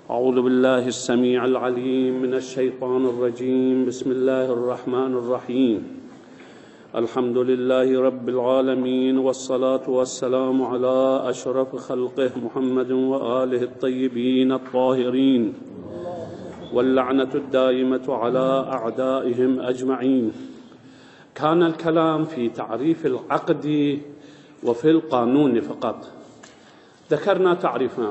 أعوذ بالله السميع العليم من الشيطان الرجيم. بسم الله الرحمن الرحيم. الحمد لله رب العالمين، والصلاة والسلام على أشرف خلقه محمد وآله الطيبين الطاهرين، واللعنة الدائمة على أعدائهم أجمعين. كان الكلام في تعريف العقد وفي القانون فقط. ذكرنا تعريفان،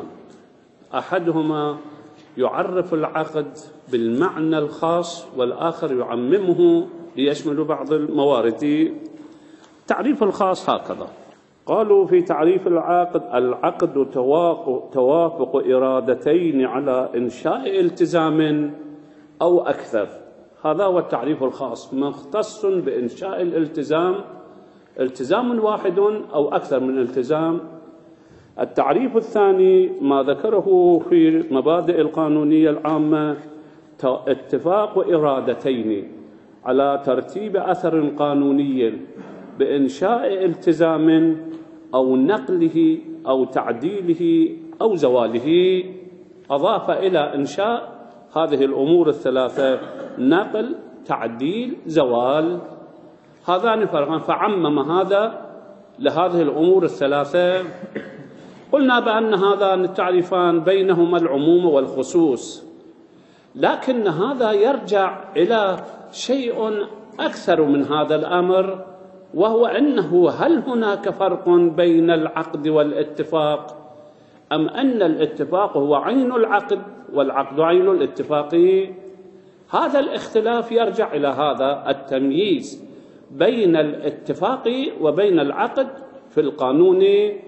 أحدهما يعرف العقد بالمعنى الخاص، والآخر يعممه ليشمل بعض الموارد. التعريف الخاص هكذا قالوا في تعريف العقد: العقد توافق إرادتين على إنشاء التزام أو أكثر. هذا هو التعريف الخاص، مختص بإنشاء الالتزام، التزام واحد أو أكثر من التزام. التعريف الثاني ما ذكره في مبادئ القانونية العامة: اتفاق إرادتين على ترتيب أثر قانوني بإنشاء التزام أو نقله أو تعديله أو زواله. أضاف إلى إنشاء هذه الأمور الثلاثة: نقل، تعديل، زوال. هذان فرقان، فعمم هذا لهذه الأمور الثلاثة. قلنا بأن هذان التعريفان بينهما العموم والخصوص، لكن هذا يرجع إلى شيء أكثر من هذا الأمر، وهو أنه هل هناك فرق بين العقد والاتفاق، أم أن الاتفاق هو عين العقد والعقد عين الاتفاق؟ هذا الاختلاف يرجع إلى هذا التمييز بين الاتفاق وبين العقد في القانون.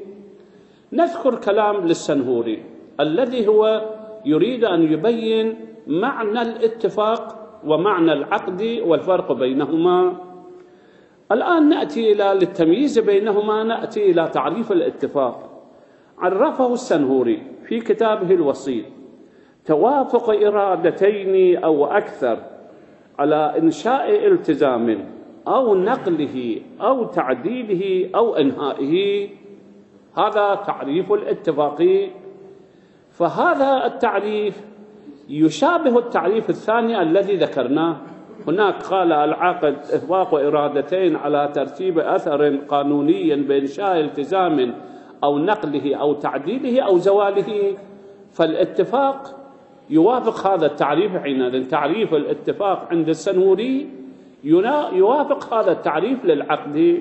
نذكر كلام للسنهوري الذي هو يريد أن يبين معنى الاتفاق ومعنى العقد والفرق بينهما. الآن نأتي للتمييز بينهما، نأتي إلى تعريف الاتفاق. عرفه السنهوري في كتابه الوسيط: توافق إرادتين أو أكثر على إنشاء التزام أو نقله أو تعديله أو إنهائه. هذا تعريف الاتفاق. فهذا التعريف يشابه التعريف الثاني الذي ذكرناه. هناك قال: العقد اتفاق إرادتين على ترتيب أثر قانوني بإنشاء التزام أو نقله أو تعديله أو زواله. فالاتفاق يوافق هذا التعريف. حينئذ تعريف الاتفاق عند السنهوري يوافق هذا التعريف للعقد.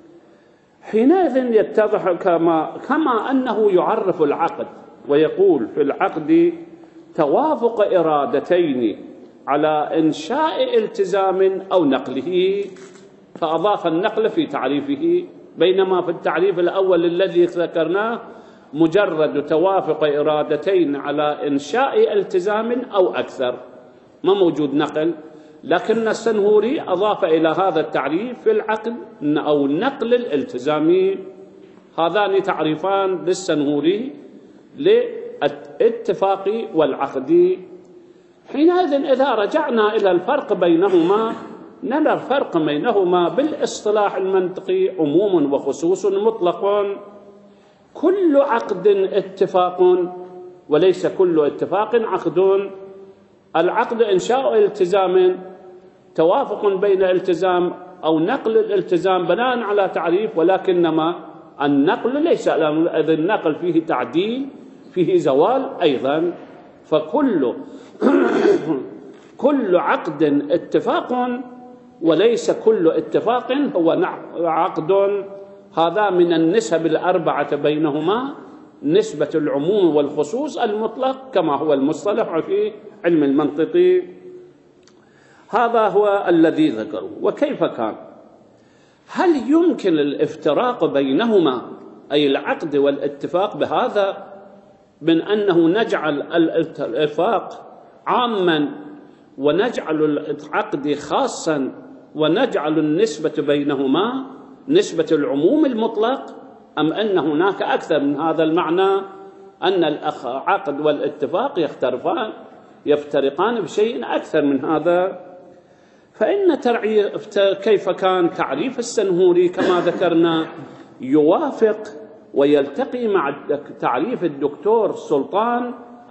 حينئذ يتضح كما أنه يعرف العقد ويقول في العقد: توافق إرادتين على إنشاء التزام أو نقله، فأضاف النقل في تعريفه، بينما في التعريف الأول الذي ذكرناه مجرد توافق إرادتين على إنشاء التزام أو أكثر، ما موجود نقل. لكن السنهوري أضاف إلى هذا التعريف في العقد أو نقل الالتزام. هذان تعريفان للسنهوري للاتفاق والعقد. حينئذ إذا رجعنا إلى الفرق بينهما نرى الفرق بينهما بالاصطلاح المنطقي عموم وخصوص مطلق. كل عقد اتفاق وليس كل اتفاق عقد. العقد إنشاء التزام، توافق بين التزام أو نقل الالتزام بناء على تعريف، ولكنما النقل ليس، إذ النقل فيه تعديل، فيه زوال أيضا. فكل كل عقد اتفاق وليس كل اتفاق هو عقد. هذا من النسب الأربعة بينهما: نسبة العموم والخصوص المطلق كما هو المصطلح في علم المنطق. هذا هو الذي ذكره. وكيف كان؟ هل يمكن الافتراق بينهما، أي العقد والاتفاق، بهذا من أنه نجعل الاتفاق عاما ونجعل العقد خاصا ونجعل النسبة بينهما نسبة العموم المطلق، أم أن هناك أكثر من هذا المعنى، أن العقد والاتفاق يفترقان بشيء أكثر من هذا؟ فإن كيف كان تعريف السنهوري كما ذكرنا يوافق ويلتقي مع تعريف الدكتور سلطان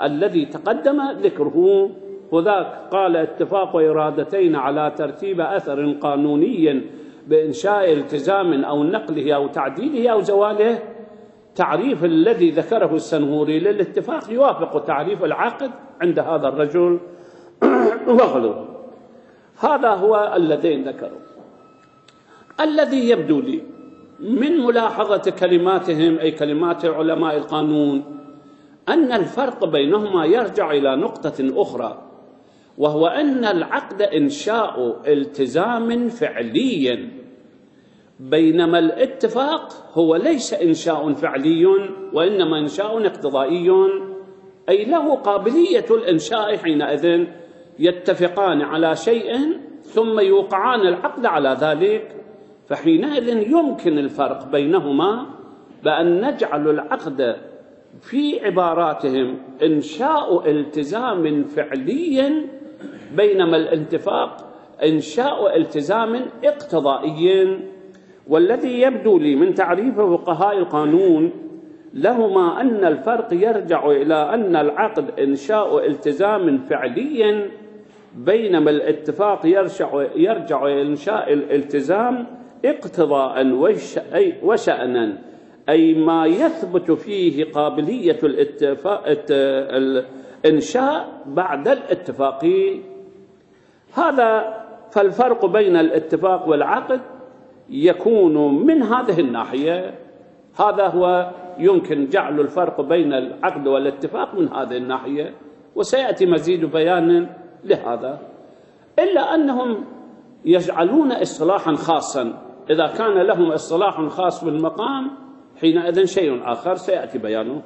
الذي تقدم ذكره. وذاك قال اتفاق إرادتين على ترتيب أثر قانوني بإنشاء التزام أو نقله أو تعديله أو زواله. تعريف الذي ذكره السنهوري للاتفاق يوافق تعريف العقد عند هذا الرجل وغلو. هذا هو الذين ذكروا. الذي يبدو لي من ملاحظة كلماتهم أي كلمات علماء القانون أن الفرق بينهما يرجع إلى نقطة أخرى، وهو أن العقد إنشاء التزام فعلي، بينما الاتفاق هو ليس إنشاء فعلي وإنما إنشاء اقتضائي، أي له قابلية الإنشاء. حينئذ يتفقان على شيء ثم يوقعان العقد على ذلك، فحينئذ يمكن الفرق بينهما بأن نجعل العقد في عباراتهم إنشاء التزام فعلي، بينما الاتفاق إنشاء التزام اقتضائي. والذي يبدو لي من تعريف فقهاء القانون لهما أن الفرق يرجع إلى أن العقد إنشاء التزام فعلي، بينما الاتفاق يرجع إلى إنشاء الالتزام اقتضاء وشأنا، أي ما يثبت فيه قابلية الإنشاء بعد الاتفاق. هذا فالفرق بين الاتفاق والعقد يكون من هذه الناحية. هذا هو يمكن جعل الفرق بين العقد والاتفاق من هذه الناحية، وسيأتي مزيد بيان لهذا. إلا أنهم يجعلون اصطلاحا خاصا، إذا كان لهم اصطلاح خاص بالمقام حينئذ شيء آخر سيأتي بيانه.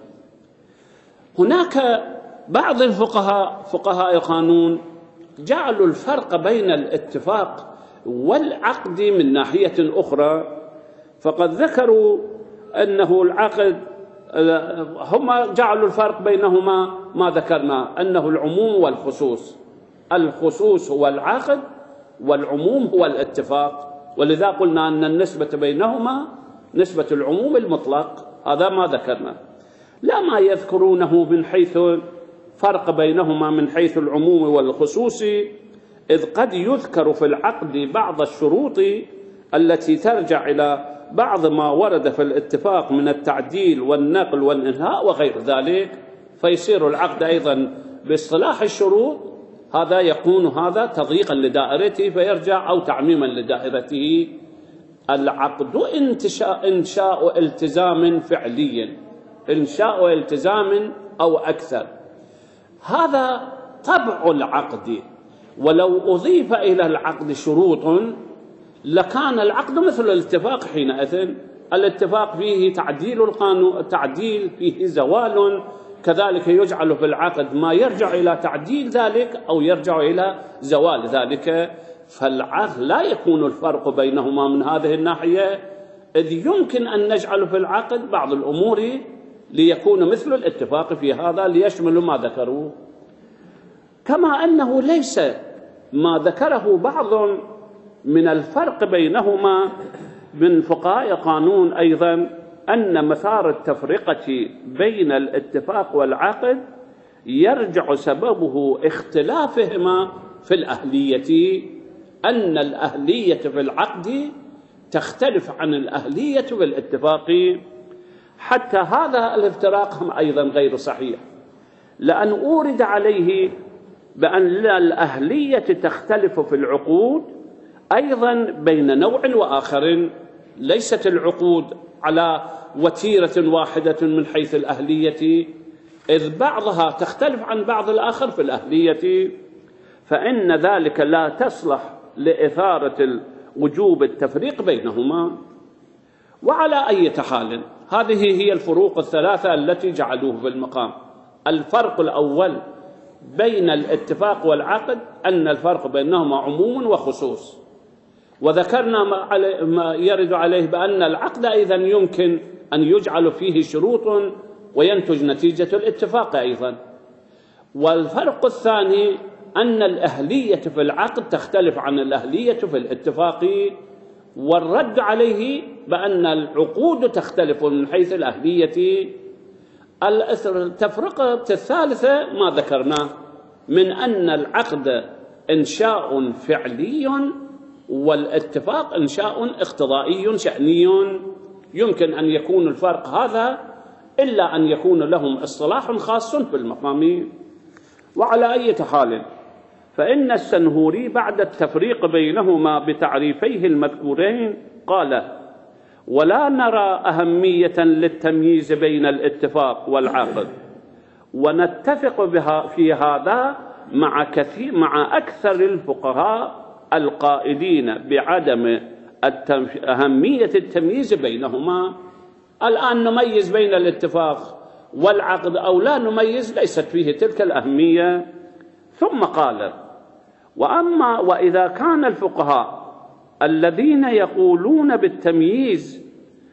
هناك بعض الفقهاء فقهاء القانون جعلوا الفرق بين الاتفاق والعقد من ناحية أخرى، فقد ذكروا أنه العقد هم جعلوا الفرق بينهما ما ذكرنا أنه العموم والخصوص. الخصوص هو العقد والعموم هو الاتفاق، ولذا قلنا أن النسبة بينهما نسبة العموم المطلق. هذا ما ذكرنا، لا ما يذكرونه من حيث فرق بينهما من حيث العموم والخصوص، إذ قد يذكر في العقد بعض الشروط التي ترجع إلى بعض ما ورد في الاتفاق من التعديل والنقل والإنهاء وغير ذلك، فيصير العقد أيضا باصطلاح الشروط هذا يكون هذا تضييقا لدائرته فيرجع أو تعميما لدائرته. العقد إنشاء التزام فعلي، إنشاء التزام أو أكثر، هذا طبع العقد. ولو أضيف إلى العقد شروط لكان العقد مثل الاتفاق. حينئذ الاتفاق فيه تعديل القانون، تعديل فيه زوال، كذلك يجعل في العقد ما يرجع إلى تعديل ذلك أو يرجع إلى زوال ذلك. فالعقد لا يكون الفرق بينهما من هذه الناحية، إذ يمكن أن نجعل في العقد بعض الأمور ليكون مثل الاتفاق في هذا ليشمل ما ذكروا. كما أنه ليس ما ذكره بعض من الفرق بينهما من فقهاء قانون أيضا أن مثار التفرقة بين الاتفاق والعقد يرجع سببه اختلافهما في الأهلية، أن الأهلية في العقد تختلف عن الأهلية في الاتفاق. حتى هذا الافتراق أيضا غير صحيح، لأن أورد عليه بأن الأهلية تختلف في العقود أيضا بين نوع وآخر، ليست العقود على وتيرة واحدة من حيث الأهلية، إذ بعضها تختلف عن بعض الآخر في الأهلية، فإن ذلك لا تصلح لإثارة وجوب التفريق بينهما. وعلى أي حال هذه هي الفروق الثلاثة التي جعلوه في المقام. الفرق الأول بين الاتفاق والعقد أن الفرق بينهما عموم وخصوص، وذكرنا ما يرد عليه بأن العقد أيضا يمكن أن يجعل فيه شروط وينتج نتيجة الاتفاق أيضا. والفرق الثاني أن الأهلية في العقد تختلف عن الأهلية في الاتفاق، والرد عليه بأن العقود تختلف من حيث الأهلية. التفرقة الثالثة ما ذكرناه من أن العقد إنشاء فعلي والاتفاق إنشاء اقتضائي شأني. يمكن أن يكون الفرق هذا إلا أن يكون لهم اصطلاح خاص في المقام. وعلى أي حال فإن السنهوري بعد التفريق بينهما بتعريفيه المذكورين قال: ولا نرى أهمية للتمييز بين الاتفاق والعقد، ونتفق بها في هذا مع أكثر الفقهاء القائلين بعدم أهمية التمييز بينهما. الآن نميز بين الاتفاق والعقد أو لا نميز ليست فيه تلك الأهمية. ثم قال: وإذا كان الفقهاء الذين يقولون بالتمييز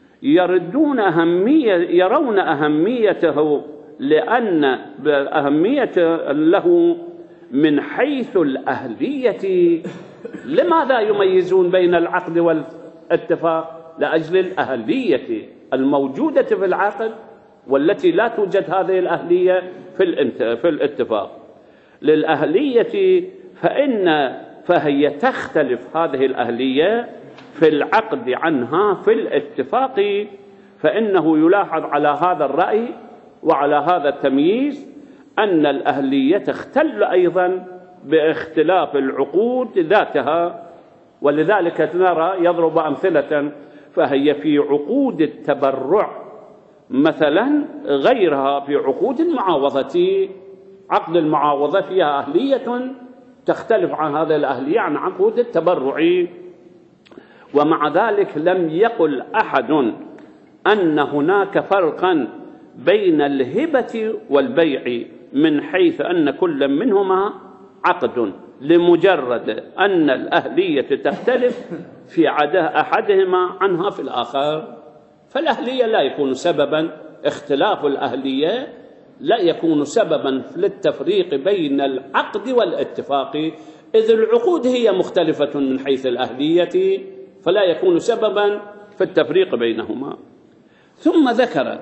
يرون أهميته لأن أهمية له من حيث الأهلية، لماذا يميزون بين العقد والاتفاق؟ لأجل الأهلية الموجودة في العقد والتي لا توجد هذه الأهلية في الاتفاق. للأهلية فهي تختلف هذه الأهلية في العقد عنها في الاتفاق، فإنه يلاحظ على هذا الرأي وعلى هذا التمييز أن الأهلية تختل أيضا باختلاف العقود ذاتها. ولذلك نرى يضرب أمثلة، فهي في عقود التبرع مثلا غيرها في عقود المعاوضة. عقد المعاوضة فيها أهلية تختلف عن هذه الأهلية عن عقود التبرع. ومع ذلك لم يقل أحد أن هناك فرقا بين الهبة والبيع من حيث أن كل منهما عقد، لمجرد أن الأهلية تختلف في أحدهما عنها في الآخر. فالأهلية لا يكون سببا، اختلاف الأهلية لا يكون سببا للتفريق بين العقد والاتفاق، إذ العقود هي مختلفة من حيث الأهلية، فلا يكون سببا في التفريق بينهما. ثم ذكر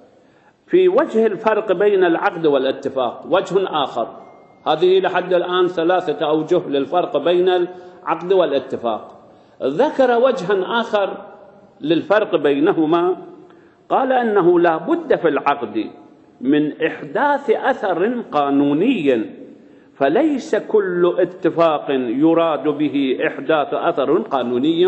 في وجه الفرق بين العقد والاتفاق وجه آخر. هذه لحد الآن 3 أوجه للفرق بين العقد والاتفاق. ذكر وجها آخر للفرق بينهما، قال أنه لا بد في العقد من إحداث أثر قانوني، فليس كل اتفاق يراد به إحداث أثر قانوني.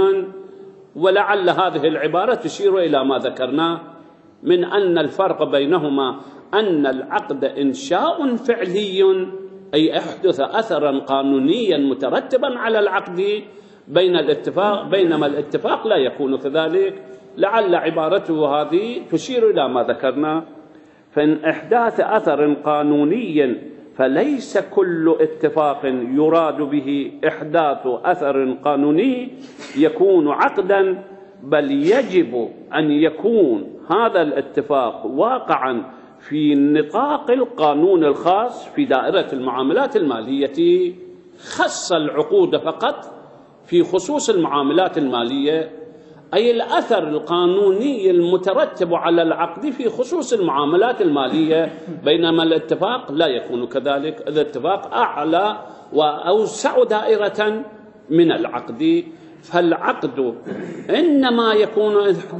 ولعل هذه العبارة تشير إلى ما ذكرناه من أن الفرق بينهما أن العقد إنشاء فعلي، أي أحدث أثرا قانونيا مترتبا على العقد بين الاتفاق، بينما الاتفاق لا يكون كذلك. لعل عبارته هذه تشير إلى ما ذكرنا. فإن إحداث أثر قانوني فليس كل اتفاق يراد به إحداث أثر قانوني يكون عقدا، بل يجب أن يكون هذا الاتفاق واقعا في نطاق القانون الخاص في دائرة المعاملات المالية. خص العقود فقط في خصوص المعاملات المالية، أي الأثر القانوني المترتب على العقد في خصوص المعاملات المالية، بينما الاتفاق لا يكون كذلك. الاتفاق أعلى وأوسع دائرة من العقد. فالعقد إنما يكون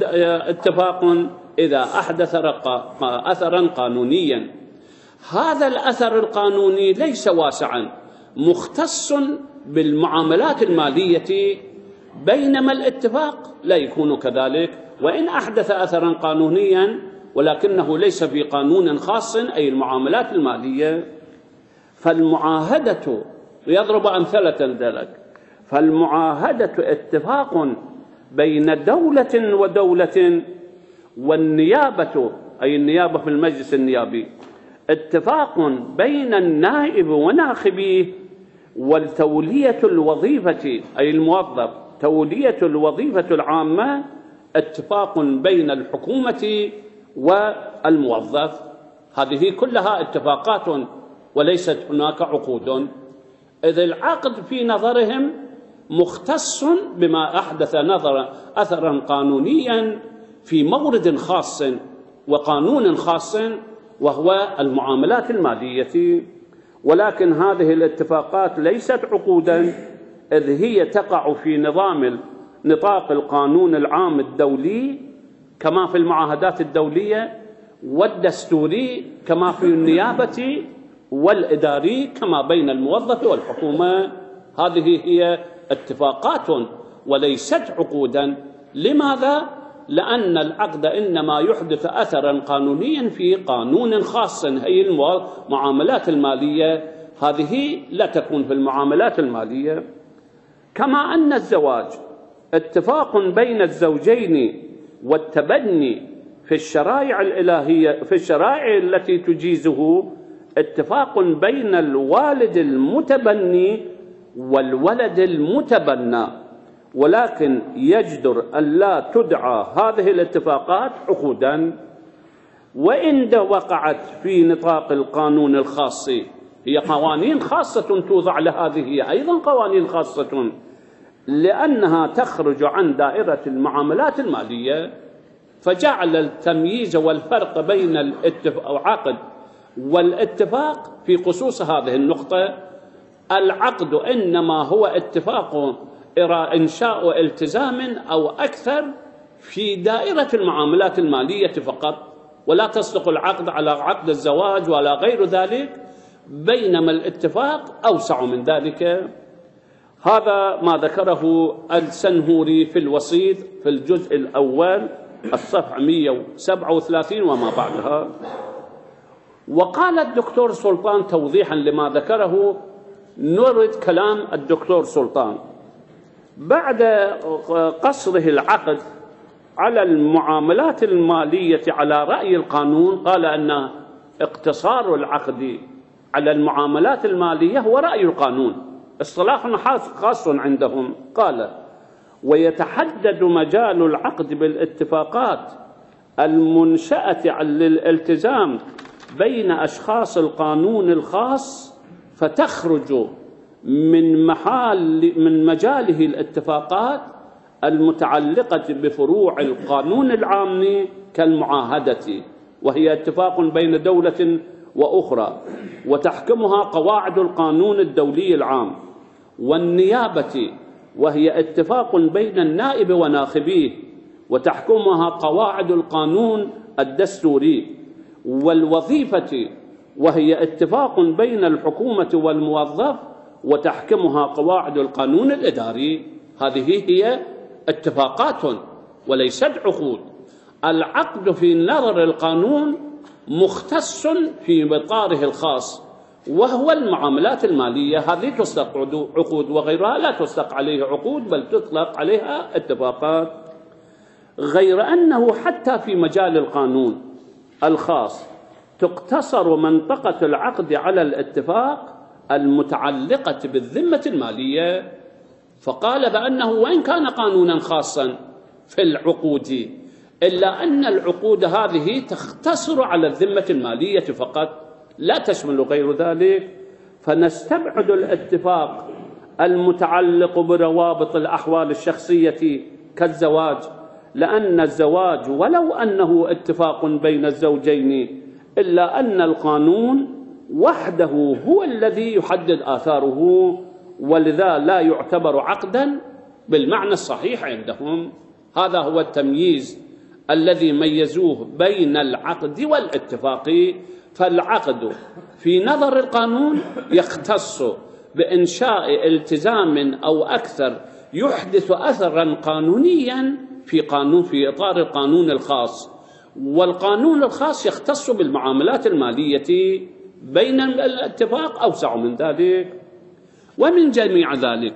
اتفاق إذا أحدث أثرا قانونيا. هذا الأثر القانوني ليس واسعا، مختص بالمعاملات المالية، بينما الاتفاق لا يكون كذلك، وإن أحدث أثرا قانونيا ولكنه ليس في قانون خاص، أي المعاملات المالية. فالمعاهدة يضرب أمثلة ذلك، فالمعاهدة اتفاق بين دولة ودولة، والنيابة أي النيابة في المجلس النيابي اتفاق بين النائب وناخبيه، والتولية الوظيفة أي الموظف تولية الوظيفة العامة اتفاق بين الحكومة والموظف. هذه كلها اتفاقات وليست هناك عقود. إذ العقد في نظرهم مختص بما أحدث أثرا قانونيا في مورد خاص وقانون خاص، وهو المعاملات المالية. ولكن هذه الاتفاقات ليست عقودا، إذ هي تقع في نطاق القانون العام الدولي كما في المعاهدات الدولية، والدستوري كما في النيابة، والإداري كما بين الموظف والحكومة. هذه هي اتفاقات وليست عقودا. لماذا؟ لأن العقد إنما يحدث أثرا قانونيا في قانون خاص. هي المعاملات المالية هذه لا تكون في المعاملات المالية. كما أن الزواج اتفاق بين الزوجين والتبني في الشرائع الإلهية، في الشرائع التي تجيزه، اتفاق بين الوالد المتبني والولد المتبنى. ولكن يجدر أن لا تدعى هذه الاتفاقات عقودا، وإن وقعت في نطاق القانون الخاص. هي قوانين خاصة توضع لهذه، هي أيضا قوانين خاصة، لأنها تخرج عن دائرة المعاملات المالية. فجعل التمييز والفرق بين العقد والاتفاق في خصوص هذه النقطة. العقد إنما هو اتفاق إنشاء التزام أو أكثر في دائرة المعاملات المالية فقط، ولا تصدق العقد على عقد الزواج ولا غير ذلك، بينما الاتفاق أوسع من ذلك. هذا ما ذكره السنهوري في الوسيط في الجزء الأول الصفحة 137 وما بعدها. وقال الدكتور سلطان توضيحا لما ذكره، نرد كلام الدكتور سلطان بعد قصره العقد على المعاملات المالية على رأي القانون. قال أن اقتصار العقد على المعاملات المالية هو رأي القانون، اصطلاح خاص عندهم. قال: ويتحدد مجال العقد بالاتفاقات المنشأة للالتزام بين أشخاص القانون الخاص، فتخرج من مجاله الاتفاقات المتعلقة بفروع القانون العام كالمعاهدة، وهي اتفاق بين دولة وأخرى وتحكمها قواعد القانون الدولي العام، والنيابة، وهي اتفاق بين النائب وناخبيه وتحكمها قواعد القانون الدستوري، والوظيفة، وهي اتفاق بين الحكومة والموظف وتحكمها قواعد القانون الإداري. هذه هي اتفاقات وليست عقود. العقد في نظر القانون مختص في إطاره الخاص، وهو المعاملات المالية. هذه تطلق عقود، وغيرها لا تطلق عليها عقود، بل تطلق عليها اتفاقات. غير أنه حتى في مجال القانون الخاص تقتصر منطقة العقد على الاتفاق المتعلقة بالذمة المالية. فقال بأنه وإن كان قانونا خاصا في العقود، إلا أن العقود هذه تقتصر على الذمة المالية فقط، لا تشمل غير ذلك. فنستبعد الاتفاق المتعلق بروابط الأحوال الشخصية كالزواج، لأن الزواج ولو أنه اتفاق بين الزوجين، إلا أن القانون وحده هو الذي يحدد آثاره، ولذا لا يعتبر عقدا بالمعنى الصحيح عندهم. هذا هو التمييز الذي ميزوه بين العقد والاتفاق. فالعقد في نظر القانون يختص بإنشاء التزام أو أكثر يحدث أثرا قانونيا في إطار القانون الخاص، والقانون الخاص يختص بالمعاملات المالية بين الاتفاق أوسع من ذلك. ومن جميع ذلك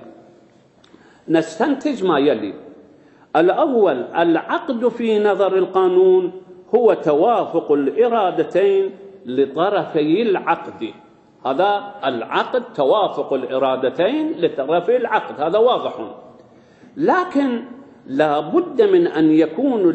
نستنتج ما يلي: الأول، العقد في نظر القانون هو توافق الإرادتين لطرفي العقد. هذا العقد توافق الإرادتين لطرفي العقد، هذا واضح. لكن لا بد من أن يكون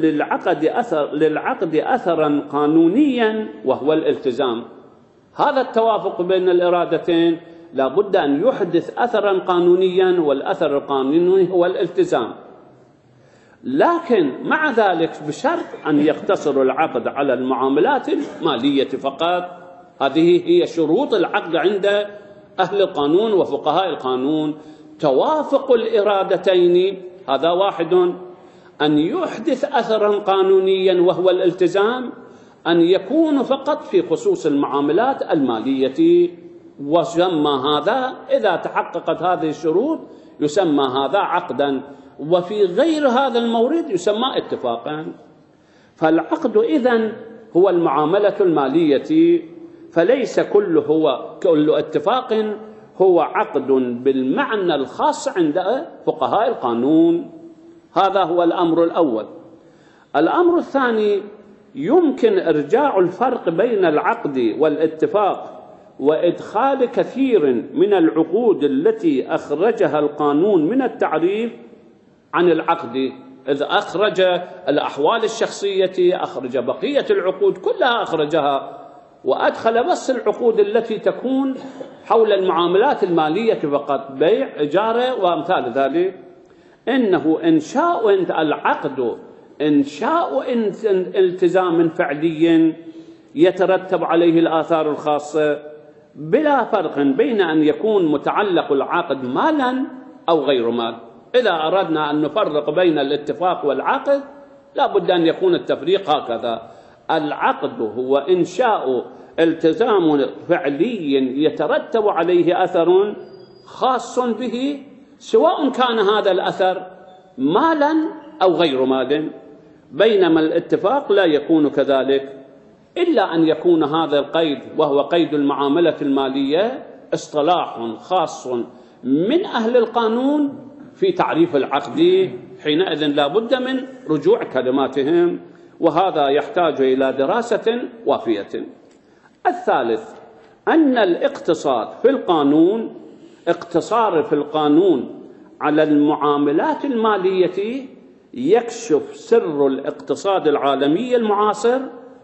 للعقد أثرا قانونيا وهو الالتزام. هذا التوافق بين الإرادتين لا بد أن يحدث أثرا قانونيا، والأثر القانوني هو الالتزام. لكن مع ذلك بشرط أن يقتصر العقد على المعاملات المالية فقط. هذه هي شروط العقد عند أهل القانون وفقهاء القانون. توافق الإرادتين هذا واحد، أن يحدث أثرا قانونيا وهو الالتزام، أن يكون فقط في خصوص المعاملات المالية. ويسمى هذا إذا تحققت هذه الشروط يسمى هذا عقدا، وفي غير هذا المورد يسمى اتفاقا. فالعقد إذن هو المعاملة المالية، فليس كل اتفاق هو عقد بالمعنى الخاص عند فقهاء القانون. هذا هو الأمر الأول. الأمر الثاني، يمكن إرجاع الفرق بين العقد والاتفاق وإدخال كثير من العقود التي أخرجها القانون من التعريف عن العقد. إذ أخرج الأحوال الشخصية، أخرج بقية العقود كلها أخرجها، وأدخل بس العقود التي تكون حول المعاملات المالية فقط، بيع، إجارة وأمثال ذلك. إنه إنشاء العقد إنشاء التزام فعلي يترتب عليه الآثار الخاصة، بلا فرق بين أن يكون متعلق العقد مالا أو غير مال. إذا أردنا أن نفرق بين الاتفاق والعقد لا بد أن يكون التفريق هكذا. العقد هو إنشاء التزام فعلي يترتب عليه أثر خاص به، سواء كان هذا الأثر مالا أو غير مال، بينما الاتفاق لا يكون كذلك، إلا أن يكون هذا القيد وهو قيد المعاملة المالية اصطلاح خاص من أهل القانون في تعريف العقد، حينئذ لا بد من رجوع كلماتهم، وهذا يحتاج إلى دراسة وافية. الثالث، أن الاقتصاد في القانون، اقتصار في القانون على المعاملات المالية يكشف سر الاقتصاد العالمي المعاصر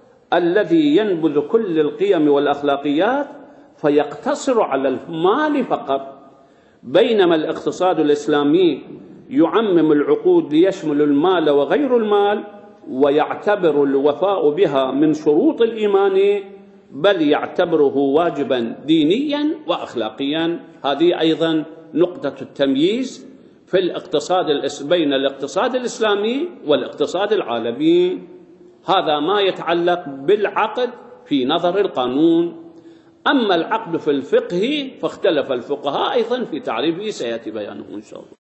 الذي ينبذ كل القيم والأخلاقيات فيقتصر على المال فقط، بينما الاقتصاد الإسلامي يعمم العقود ليشمل المال وغير المال، ويعتبر الوفاء بها من شروط الإيمان، بل يعتبره واجبا دينيا وأخلاقيا. هذه أيضا نقطة التمييز في الاقتصاد بين الاقتصاد الإسلامي والاقتصاد العالمي. هذا ما يتعلق بالعقد في نظر القانون. أما العقد في الفقه فاختلف الفقهاء أيضا في تعريفه، سيأتي بيانه إن شاء الله.